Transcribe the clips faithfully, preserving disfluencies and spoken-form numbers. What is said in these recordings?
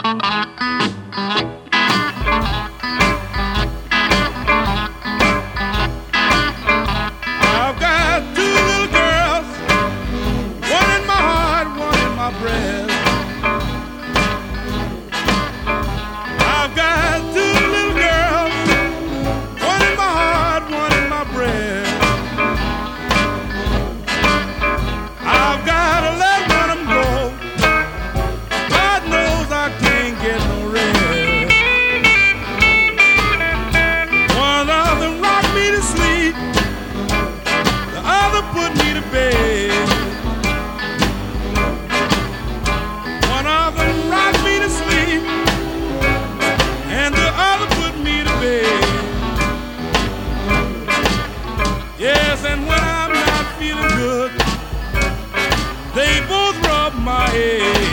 I've got two little girls, one in my heart, one in my breast. I've got two little girls, one in my heart, one in my breast. I've got to let one of them go. God knows I can't get no rest. One of them rocked me to sleep, the other put me to bed. One of them rocked me to sleep, and the other put me to bed. Yes, and when I'm not feeling good, they both rub my head.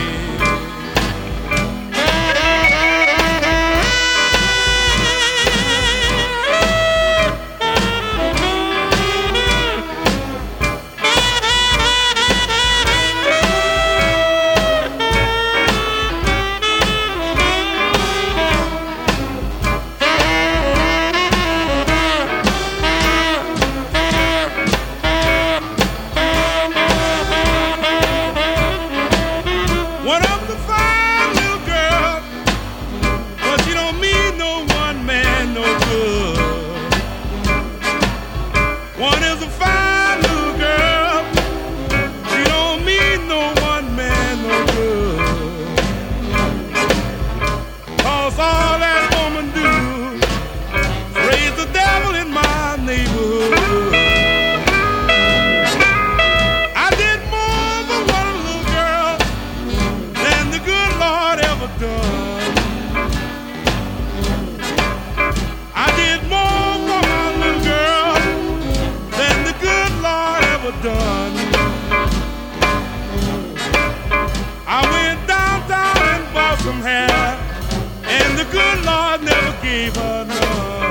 One of the fine little girl, but she don't mean no one man no good. One is a fine little girl, she don't mean no one man no good. 'Cause all that woman do is raise the devil in my neighborhood. I did more for one little girl than the good Lord ever done. I did more for my little girl than the good Lord ever done. I went downtown and bought some hair, and the good Lord never gave her none.